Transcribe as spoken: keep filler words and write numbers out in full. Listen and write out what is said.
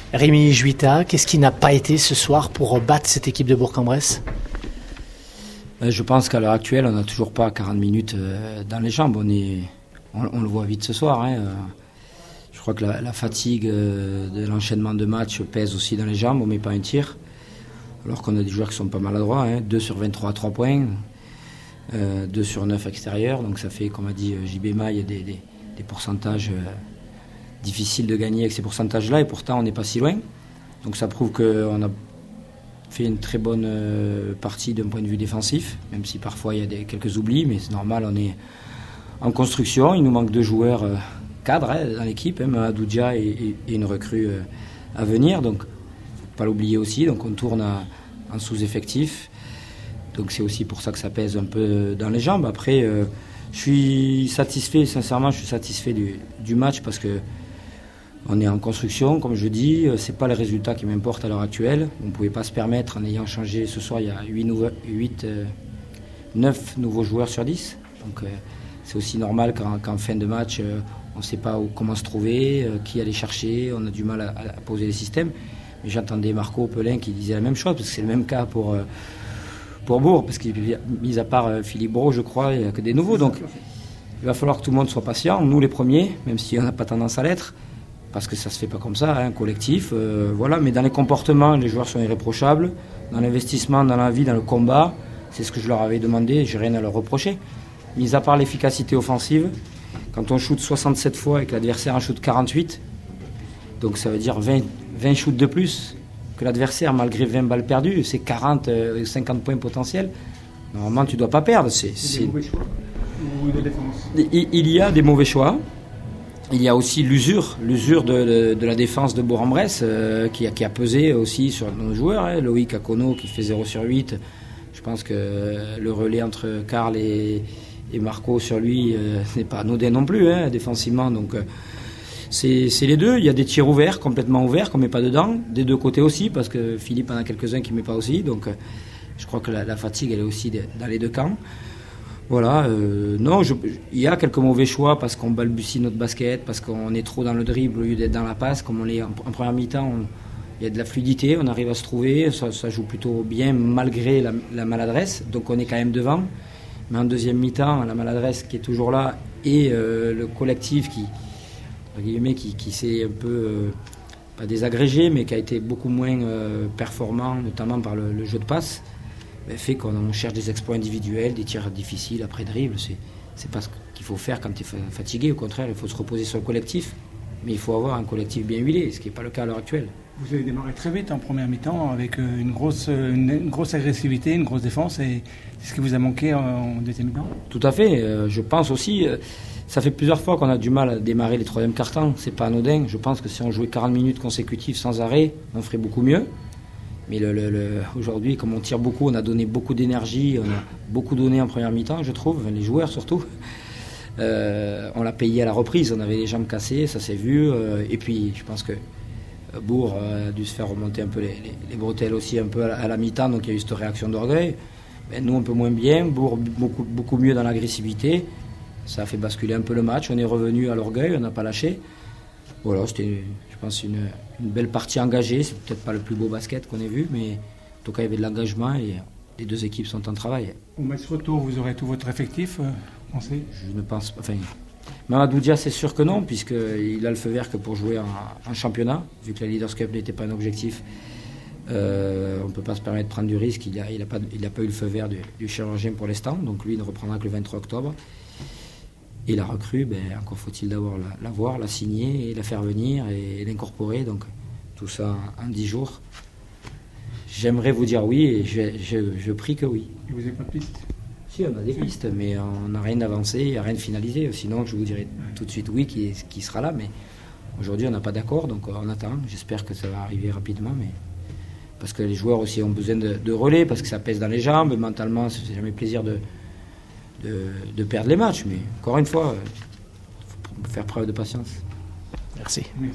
Rémi Juita, qu'est-ce qui n'a pas été ce soir pour battre cette équipe de Bourg-en-Bresse? Je pense qu'à l'heure actuelle, on n'a toujours pas quarante minutes dans les jambes. On, est, on, on le voit vite ce soir. Hein. Je crois que la, la fatigue de l'enchaînement de matchs pèse aussi dans les jambes. On ne met pas un tir. Alors qu'on a des joueurs qui sont pas maladroits. Hein. deux sur vingt-trois à trois points. Euh, deux sur neuf extérieurs. Donc ça fait, comme a dit J B Maille, des, des, des pourcentages euh, difficiles de gagner avec ces pourcentages-là. Et pourtant, on n'est pas si loin. Donc ça prouve qu'on a fait une très bonne euh, partie d'un point de vue défensif, même si parfois il y a des, quelques oublis, mais c'est normal, on est en construction, il nous manque deux joueurs euh, cadres hein, dans l'équipe, hein, Adoudia et, et, et une recrue euh, à venir, donc faut pas l'oublier aussi, donc on tourne à, en sous-effectif, donc c'est aussi pour ça que ça pèse un peu dans les jambes. Après, euh, je suis satisfait, sincèrement, je suis satisfait du, du match parce que on est en construction, comme je dis, c'est pas le résultat qui m'importe à l'heure actuelle. On ne pouvait pas se permettre, en ayant changé ce soir, il y a huit, huit, neuf nouveaux joueurs sur dix. Donc euh, c'est aussi normal qu'en, qu'en fin de match, euh, on ne sait pas où, comment se trouver, euh, qui aller chercher, on a du mal à, à poser les systèmes. Mais j'entendais Marco Pelin qui disait la même chose, parce que c'est le même cas pour, euh, pour Bourg, parce qu'il mis à part euh, Philippe Brault, je crois, il n'y a que des nouveaux. Donc il va falloir que tout le monde soit patient, nous les premiers, même si on n'a pas tendance à l'être. Parce que ça se fait pas comme ça, hein, collectif, euh, voilà. Mais dans les comportements, les joueurs sont irréprochables. Dans l'investissement, dans la vie, dans le combat, c'est ce que je leur avais demandé. J'ai rien à leur reprocher. Mis à part l'efficacité offensive, quand on shoot soixante-sept fois et que l'adversaire en shoot quarante-huit, donc ça veut dire vingt, vingt shoots de plus que l'adversaire malgré vingt balles perdues, c'est quarante, cinquante points potentiels. Normalement, tu dois pas perdre. C'est, c'est... Des mauvais choix ou de défense. Il, il y a des mauvais choix. Il y a aussi l'usure, l'usure de, de, de la défense de Bourg-en-Bresse euh, qui, a, qui a pesé aussi sur nos joueurs. Hein. Loïc Akono qui fait zéro sur huit. Je pense que le relais entre Karl et, et Marco sur lui euh, n'est pas anodin non plus, hein, défensivement. Donc euh, c'est, c'est les deux. Il y a des tirs ouverts, complètement ouverts, qu'on ne met pas dedans. Des deux côtés aussi, parce que Philippe en a quelques-uns qui ne met pas aussi. Donc euh, je crois que la, la fatigue, elle est aussi de, dans les deux camps. Voilà, euh, non, je, il y a quelques mauvais choix parce qu'on balbutie notre basket, parce qu'on est trop dans le dribble au lieu d'être dans la passe. Comme on est en, en première mi-temps, on, il y a de la fluidité, on arrive à se trouver, ça, ça joue plutôt bien malgré la, la maladresse, donc on est quand même devant. Mais en deuxième mi-temps, la maladresse qui est toujours là et euh, le collectif qui, qui, qui s'est un peu, euh, pas désagrégé, mais qui a été beaucoup moins euh, performant, notamment par le, le jeu de passe, fait qu'on cherche des exploits individuels, des tirs difficiles après dribble. C'est, c'est pas ce qu'il faut faire quand tu es fatigué. Au contraire, il faut se reposer sur le collectif. Mais il faut avoir un collectif bien huilé, ce qui n'est pas le cas à l'heure actuelle. Vous avez démarré très vite en première mi-temps avec une grosse, une, une grosse agressivité, une grosse défense. Et c'est ce qui vous a manqué en deuxième mi-temps? Tout à fait. Euh, je pense aussi... Euh, ça fait plusieurs fois qu'on a du mal à démarrer les troisièmes quart-temps. C'est pas anodin. Je pense que si on jouait quarante minutes consécutives sans arrêt, on ferait beaucoup mieux. Mais le, le, le, aujourd'hui, comme on tire beaucoup, on a donné beaucoup d'énergie, on a beaucoup donné en première mi-temps, je trouve, les joueurs surtout. Euh, on l'a payé à la reprise, on avait les jambes cassées, ça s'est vu. Euh, et puis, je pense que Bourg a dû se faire remonter un peu les, les, les bretelles aussi un peu à la, à la mi-temps, donc il y a eu cette réaction d'orgueil. Ben, nous, un peu moins bien, Bourg beaucoup, beaucoup mieux dans l'agressivité. Ça a fait basculer un peu le match, on est revenu à l'orgueil, on n'a pas lâché. Voilà, c'était, je pense, une, une belle partie engagée. C'est peut-être pas le plus beau basket qu'on ait vu, mais en tout cas, il y avait de l'engagement et les deux équipes sont en travail. Au match retour, vous aurez tout votre effectif, euh, pensez? Je ne pense pas. Enfin, Mamadou Dia, c'est sûr que non, puisqu'il a le feu vert que pour jouer en, en championnat, vu que la Leaders Cup n'était pas un objectif. Euh, on ne peut pas se permettre de prendre du risque. Il n'a il a pas, il a pas eu le feu vert du, du chirurgien pour l'instant, donc lui, il ne reprendra que le vingt-trois octobre. Et la recrue, ben, encore faut-il d'abord la, la voir, la signer, et la faire venir et, et l'incorporer. Donc tout ça en dix jours. J'aimerais vous dire oui et je, je, je prie que oui. Et vous n'avez pas de piste? Si, on a des pistes, mais on n'a rien d'avancé, il n'y a rien de finalisé. Sinon, je vous dirais tout de suite oui qui, qui sera là. Mais aujourd'hui, on n'a pas d'accord, donc on attend. J'espère que ça va arriver rapidement. Mais... parce que les joueurs aussi ont besoin de, de relais, parce que ça pèse dans les jambes. Mentalement, c'est jamais plaisir de... De, de perdre les matchs, mais encore une fois, il faut faire preuve de patience. Merci.